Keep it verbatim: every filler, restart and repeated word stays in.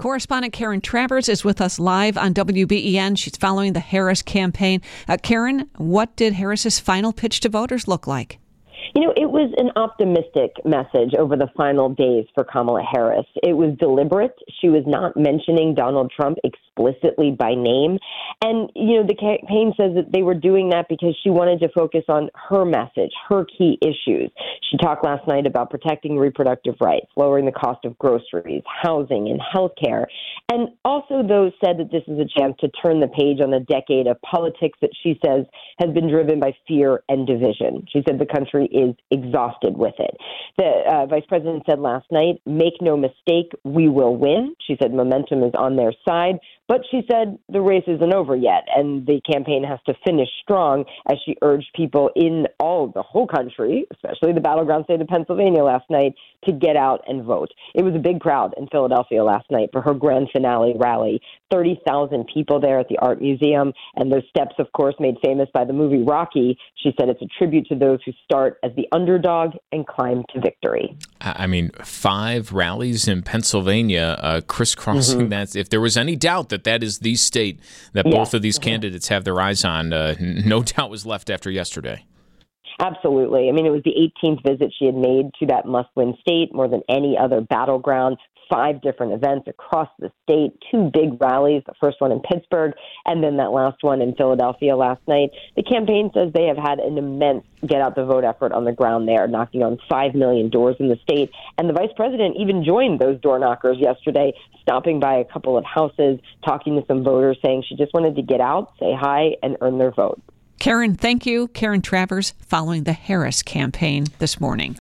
Correspondent Karen Travers is with us live on W B E N. She's following the Harris campaign. Uh, Karen, what did Harris's final pitch to voters look like? You know, it was an optimistic message over the final days for Kamala Harris. It was deliberate. She was not mentioning Donald Trump explicitly by name. And, you know, the campaign says that they were doing that because she wanted to focus on her message, her key issues. She talked last night about protecting reproductive rights, lowering the cost of groceries, housing, and health care. And also, though, said that this is a chance to turn the page on a decade of politics that she says has been driven by fear and division. She said the country is exhausted with it. The uh, vice president said last night, make no mistake, we will win. She said momentum is on their side, but she said the race isn't over yet, and the campaign has to finish strong, as she urged people in all the whole country, especially the battleground state of Pennsylvania last night, to get out and vote. It was a big crowd in Philadelphia last night for her grand finale rally. thirty thousand people there at the Art Museum, and those steps, of course, made famous by the movie Rocky. She said it's a tribute to those who start as the underdog and climb to victory. I mean, five rallies in Pennsylvania, uh, crisscrossing mm-hmm. that. If there was any doubt that that is the state that yes. both of these mm-hmm. candidates have their eyes on, uh, no doubt was left after yesterday. Absolutely. I mean, it was the eighteenth visit she had made to that must-win state, more than any other battleground. Five different events across the state, two big rallies, the first one in Pittsburgh, and then that last one in Philadelphia last night. The campaign says they have had an immense get-out-the-vote effort on the ground there, knocking on five million doors in the state. And the vice president even joined those door knockers yesterday, stopping by a couple of houses, talking to some voters, saying she just wanted to get out, say hi, and earn their vote. Karen, thank you. Karen Travers following the Harris campaign this morning.